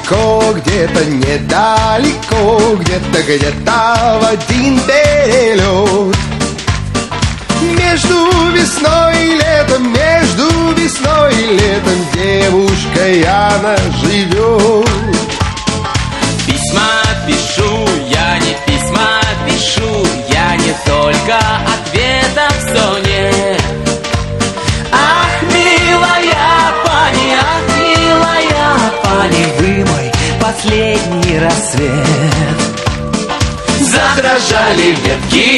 далеко, где-то недалеко, где-то в один перелет. Между весной и летом, между весной и летом девушкой она живет. Письма пишу, я не письма пишу, я не только ответов все нет. Ах, милая пани, вы мой последний рассвет. Задрожали ветки